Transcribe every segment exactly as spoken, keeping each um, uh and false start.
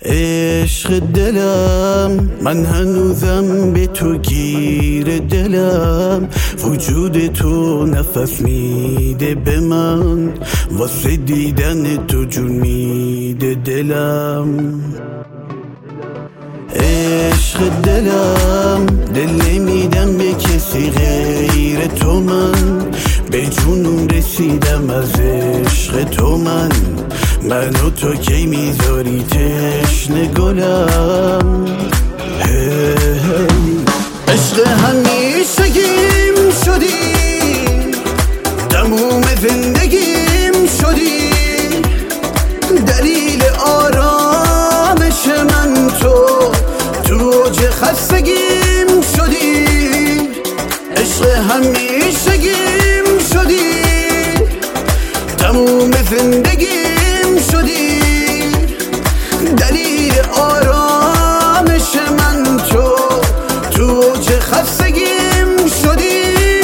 عشق دلم، من هنوزم به تو گیر دلم. وجود تو نفس میده به من، واسه دیدن تو جون میده دلم. عشق دلم، دل نمیدم به کسی غیر تو. من به جنون رسیدم از عشق تو. من منو تو کی میذاری تشنه گلم. عشق همیشگیم شدی، تموم زندگیم شدی، دلیل آرامش من تو، تو اوج خستگیم شدی. عشق همیشگیم شدی، تموم زندگیم شدی، دلیل آرامش من تو، تو اوج خستگیم شدی.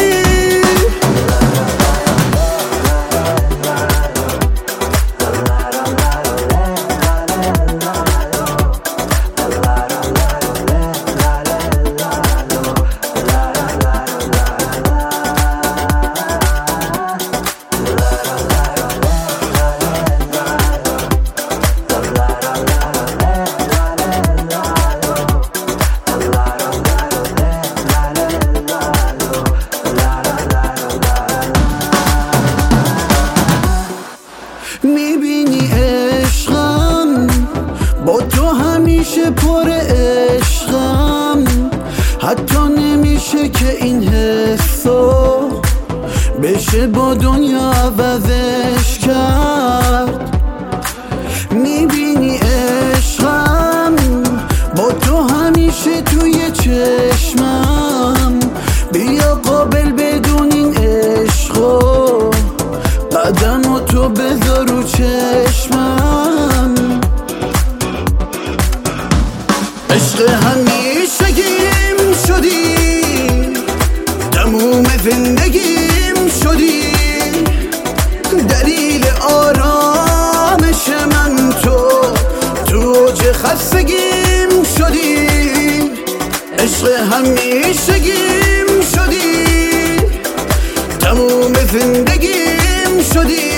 میبینی عشقم، با تو همیشه پر عشقم. حتی نمیشه که این حسو بشه با دنیا عوضش کرد. میبینی عشقم، با تو همیشه توی چشمم. بیا قابل بدون این عشقو، قدمو تو بذار رو چشمم. عشق همیشگیم شدی، تموم زندگیم شدی، دلیل آرامش من تو، تو اوج خستگیم شدی. عشق همیشگیم شدی، تموم زندگیم شدی،